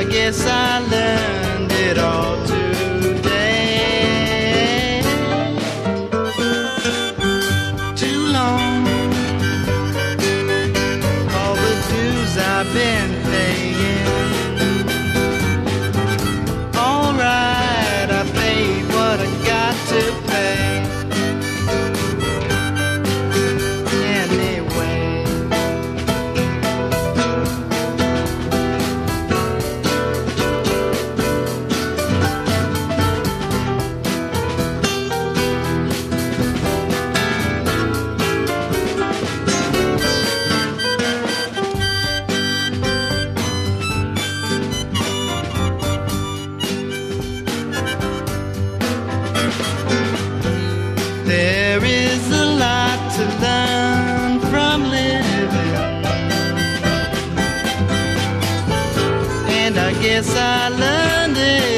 guess I learned it all today. Too long, all the dues I've been paying. All right, I paid what I got to pay. There is a lot to learn from living, and I guess I learned it